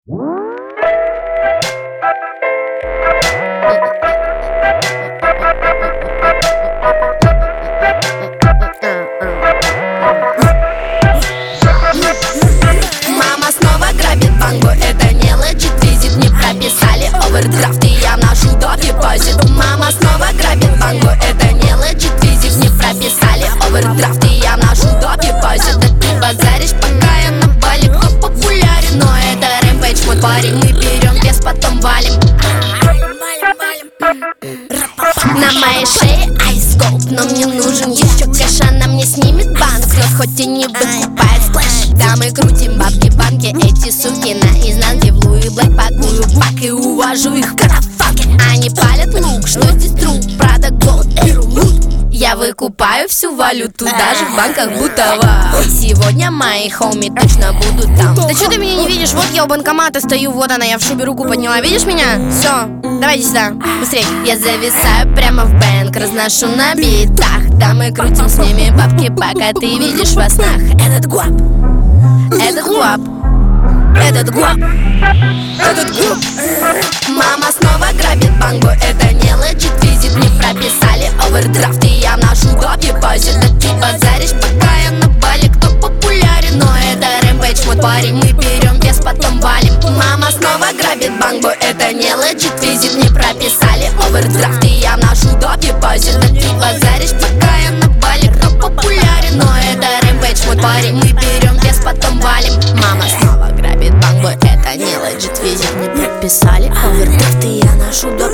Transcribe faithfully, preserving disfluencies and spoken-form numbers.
Мама снова грабит банку, это не лечит визит. Не прописали овердрафт, и я вношу до депозит. Мама снова грабит банку, это не лечит визит. Не прописали овердрафт, и я вношу до депозит. Да ты базаришь, пока я на бале, кто популярен. Но это Rampage, мой парень, мы берем вес, потом валим. На моей шее айскоп, но мне нужен еще кэш. Она мне снимет банк, но хоть и не выкупает сплэш. Да, мы крутим бабки в банке, эти суки на изнанке. В Луи Блэк пакую пак и увожу их в карафаке. Они палят лук, что здесь труп, Прада голд, беру лут. Я выкупаю всю валюту, даже в банках Бутова. Сегодня мои хоми точно будут там. Да что ты меня не видишь? Вот я у банкомата стою, вот она, я в шубе руку подняла. Видишь меня? Все, давай иди сюда, быстрей. Я зависаю прямо в бэнк, разношу на битах. Да, мы крутим с ними бабки, пока ты видишь во снах. Этот гуап, этот гуап, этот гуап, этот гуап. Мама снова грабит банку, это не лечит визит. Не прописали овердрафт, и я вношу до депозит. Да ты базаришь, пока я на бале, кто популярен. Но это Rampage, мой парень, мы берем вес, потом валим. Мама снова грабит банку, это не лечит визит. Не прописали овердрафт, и я вношу до депозит. Да ты базаришь, пока я на бале, кто популярен. Но это Rampage, мой парень, мы берем вес, потом валим. Мама снова грабит банку, это не лечит визит. Не прописали овердрафт, и я вношу до